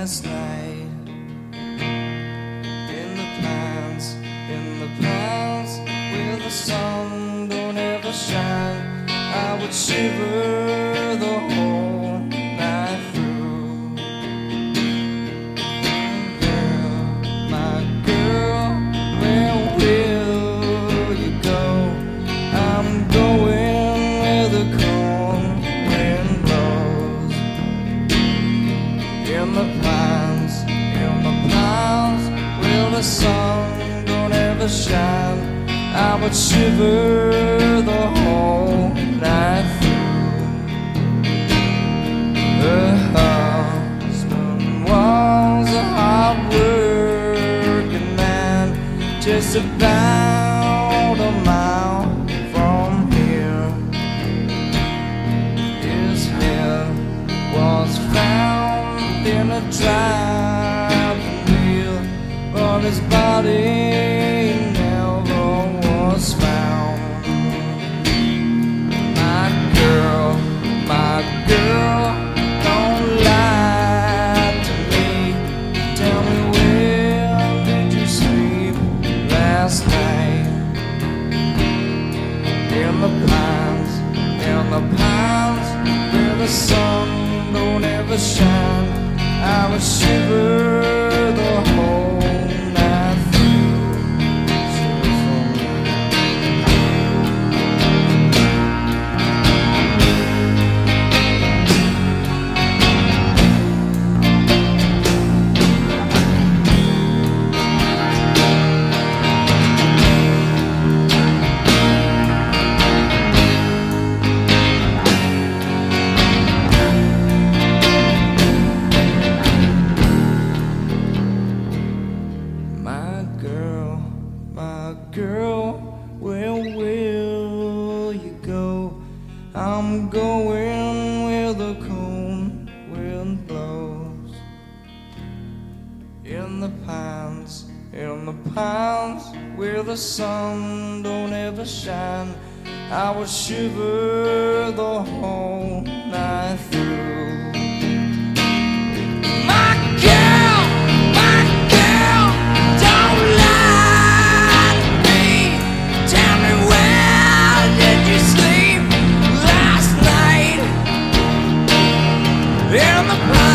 last night. In the pines, where the sun don't ever shine, I would shiver the whole night through. Girl, my girl, where will you go? I'm going where the cold wind blows. In the pines, where the sun don't ever shine, I would shiver the whole night through. Her husband was a hard-working man, just about a mile from here. His head was found in a driving wheel, but his body never was found. My girl, don't lie to me. Tell me, where did you sleep last night? In the pines, where the sun don't ever shine, I would shiver the whole night through. My girl, where will you go? I'm going where the cold wind blows. In the pines, where the sun don't ever shine, I would shiver the whole night through. In the pines.